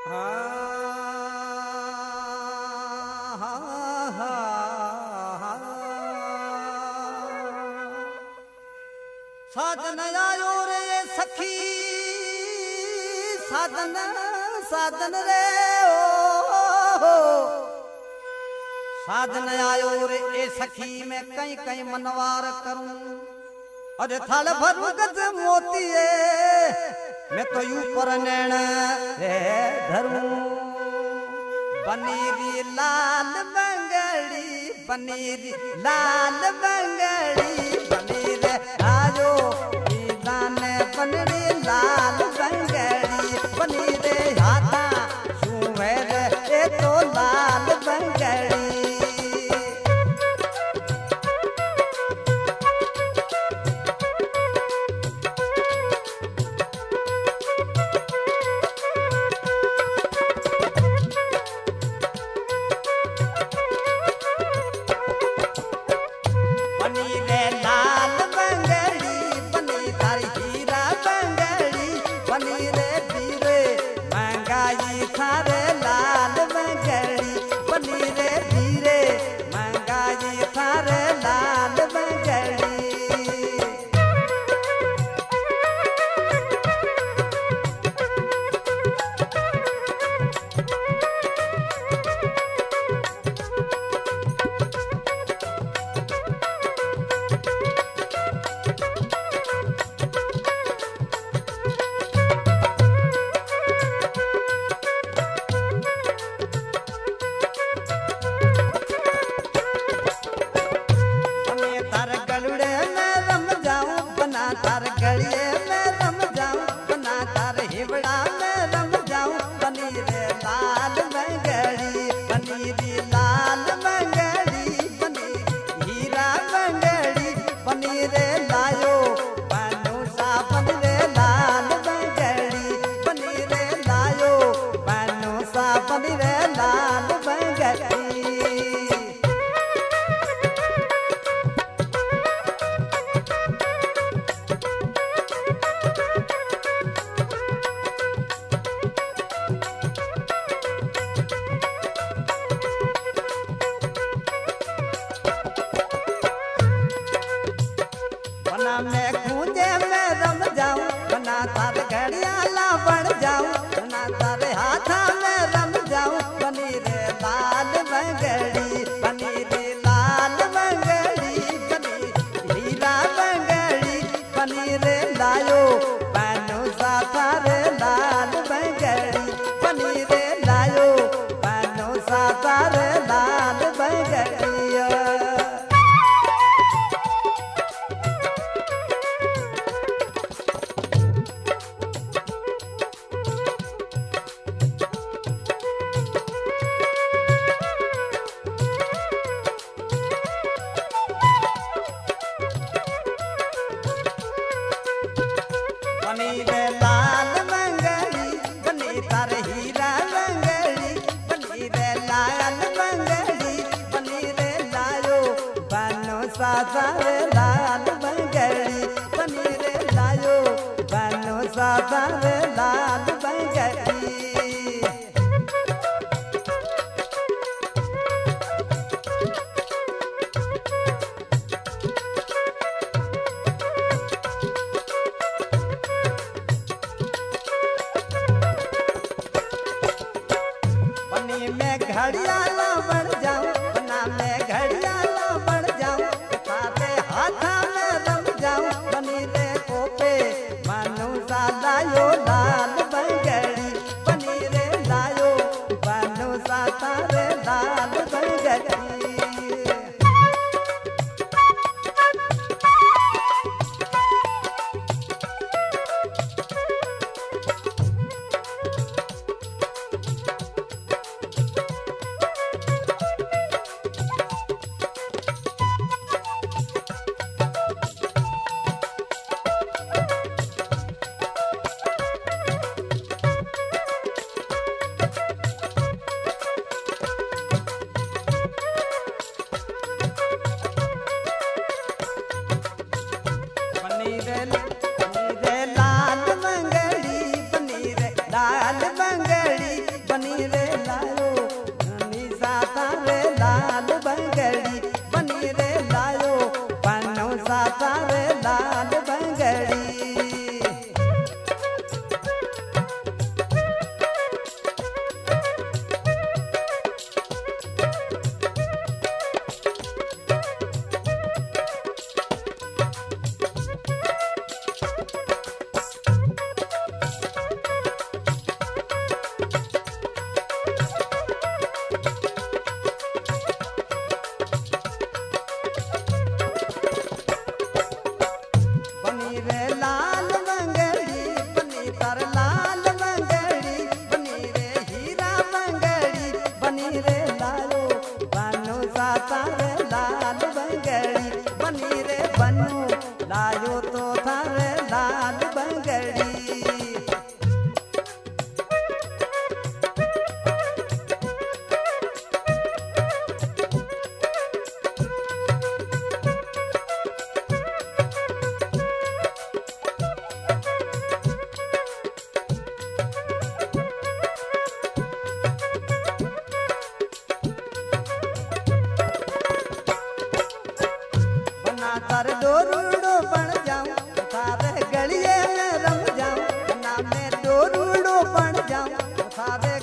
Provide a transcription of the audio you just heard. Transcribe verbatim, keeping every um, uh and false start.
साधन आयो रे सखी साधन साधन रे ओ साधन आयो रे ए सखी मैं कई कई मनवार करूं अरे थाल भरू गज मोती मैं तो यू पर नैण रे धरूं पनीरी लाल बंगड़ी पनीरी लाल बंगड़ी पनीर आयो दाने पनीरी लाल बंगड़ी पनीर हाथा सुमेर ए तो लाल बंगड़ी मैं कूदे में रम जाऊं बना तार घड़ियाला बन जाऊं बना तारे हाथा में रम जाऊं बनी रे लाल बंगड़ी बनी रे लाल बंगड़ी बनी हीरा बंगड़ी बनी रे लायो पानो सा तारे लाल बंगड़ी बनी रे लायो पानो सा तारे लाल बंगड़ी बनी रे लाल बंगड़ी बनी तार हीरा बंगड़ी बनी रे लाल बंगड़ी बनी रे लायो बानो सा तारे लाल बंगड़ी बनी रे लायो बानो सा तारे लाल बंगड़ी मैं घड़ियाला बन जाऊं बना मैं घड़ियाला बन जाऊं तारे हाथा में रम जाऊं बनी रे कोपे मानो सा लायो लाल बंगड़ी बनी रे लायो मानो सा तारे लाल बंगड़ी थारे